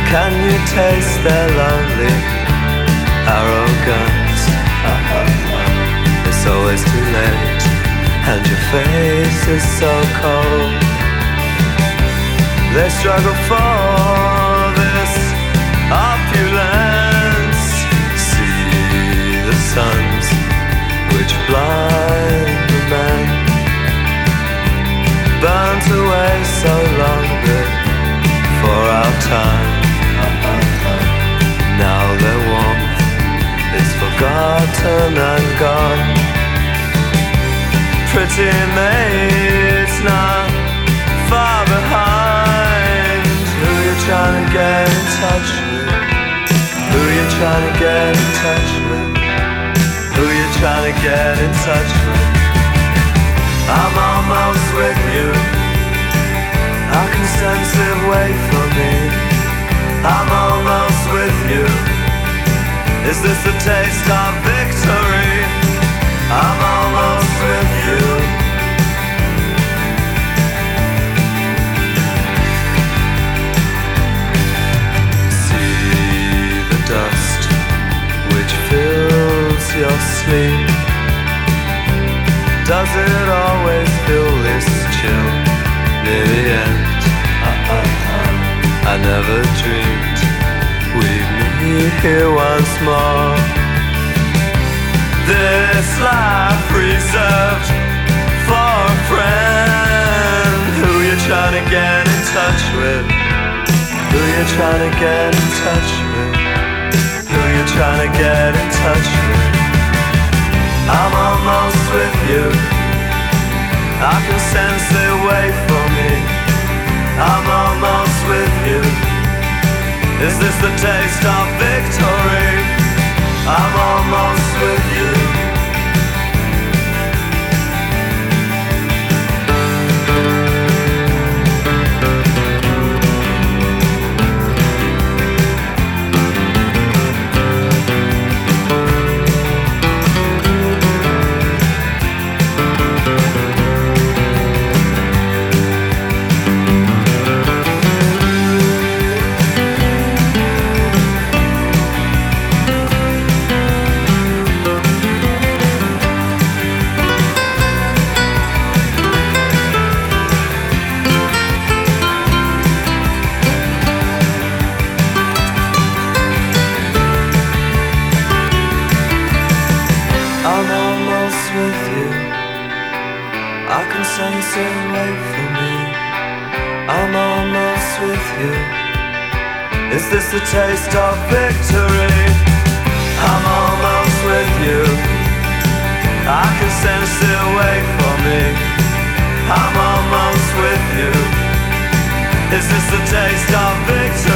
Can you taste their lonely arrogance? It's always too late, and your face is so cold. They struggle for this opulence. See the suns which blind the men, burnt away so long before our time. Now their warmth is forgotten and gone. Pretty maids not far behind. Who you trying to get in touch with? Who you trying to get in touch with? Who you trying to get in touch with? I'm almost with you. I can sense it wait for me. I'm almost with you. Is this the taste of victory? I'm almost with you. See the dust which fills your sleep. Does it always feel this chill near the end? I never dreamed we'd meet here once more. This life reserved for a friend. Who you trying to get in touch with? Who you trying to get in touch with? Who you trying to get in touch with? I'm almost with you. I can sense it wait for me. I'm almost with you. Is this the taste of victory? I'm almost with you. I'm almost with you. I can sense it wait for me. I'm almost with you. Is this the taste of victory? I'm almost with you. I can sense it wait for me. I'm almost with you. Is this the taste of victory?